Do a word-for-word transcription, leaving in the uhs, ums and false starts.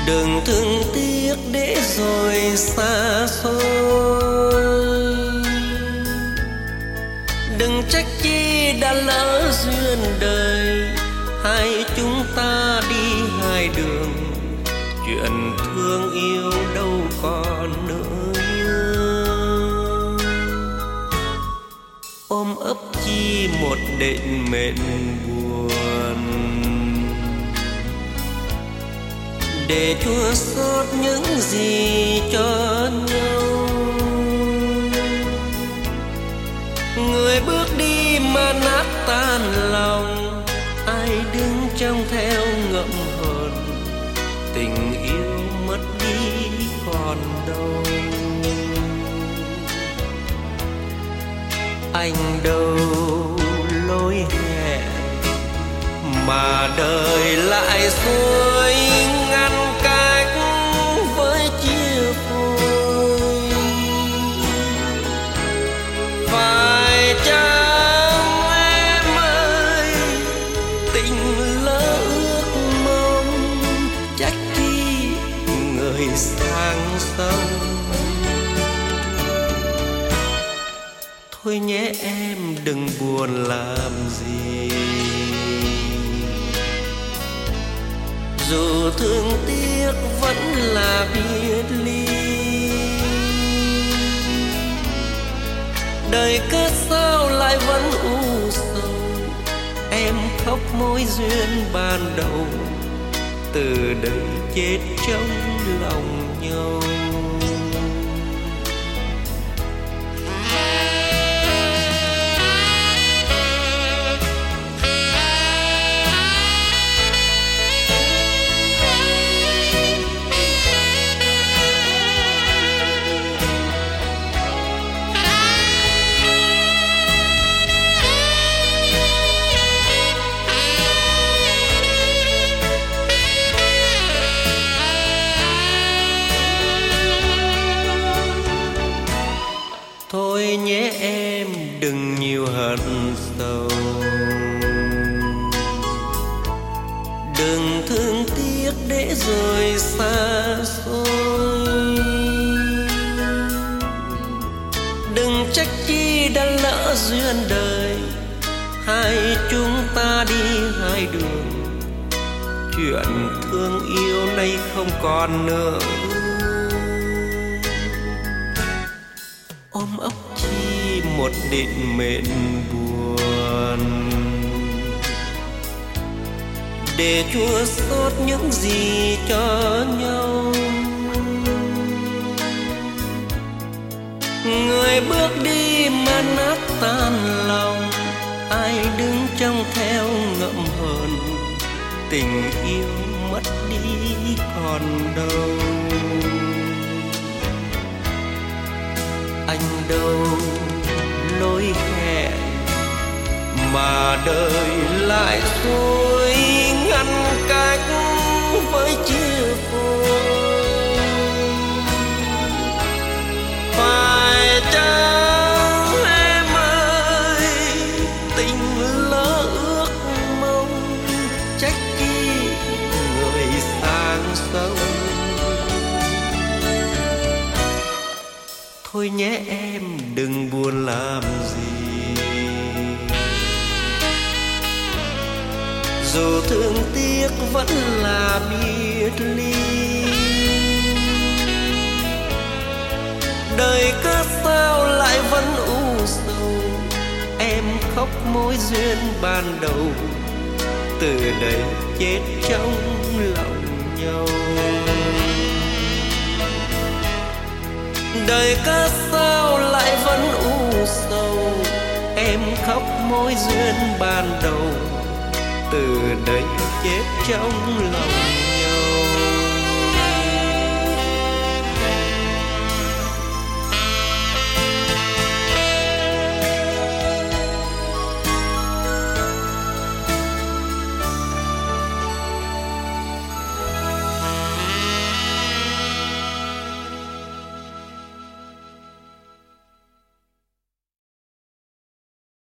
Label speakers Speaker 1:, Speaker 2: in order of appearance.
Speaker 1: Đừng thương tiếc để rồi xa xôi, đừng trách chi đã lỡ duyên đời, hai chúng ta đi hai đường, chuyện thương yêu đâu còn nữa. Ôm ấp chi một định mệnh buồn, để chua xót những gì cho nhau. Người bước đi mà nát tan lòng, ai đứng trông theo ngậm hờn, tình yêu mất đi còn đâu. Anh đâu lối hẹn mà đời lại xuôi, ngăn cách với chia phôi. Phải chăng em ơi, tình lỡ ước mong, trách chi người sang sông. Thôi nhé em đừng buồn làm gì, dù thương tiếc vẫn là biệt ly. Đời cớ sao lại vẫn u sầu, em khóc mối duyên ban đầu, từ đây chết trong lòng nhau. Thôi nhé em đừng nhiều hận sầu, đừng thương tiếc để rồi xa xôi. Đừng trách chi đã lỡ duyên đời, hai chúng ta đi hai đường, chuyện thương yêu nay không còn nữa. Ôm ấp chi một định mệnh buồn, để chua xót những gì cho nhau. Người bước đi mà nát tan lòng, ai đứng trông theo ngậm hờn, tình yêu mất đi còn đâu. Anh đâu lối hẹn mà đời lại xuôi, ngăn cách với chia phôi. Phải chăng em ơi, tình lỡ ước mong, trách chi người sang sông. Thôi nhé em đừng buồn làm gì, dù thương tiếc vẫn là biệt ly. Đời cớ sao lại vẫn u sầu, em khóc mối duyên ban đầu, từ đây chết trong lòng nhau. Đời cớ sao lại vẫn u sầu, em khóc mối duyên ban đầu, từ đây chết trong lòng.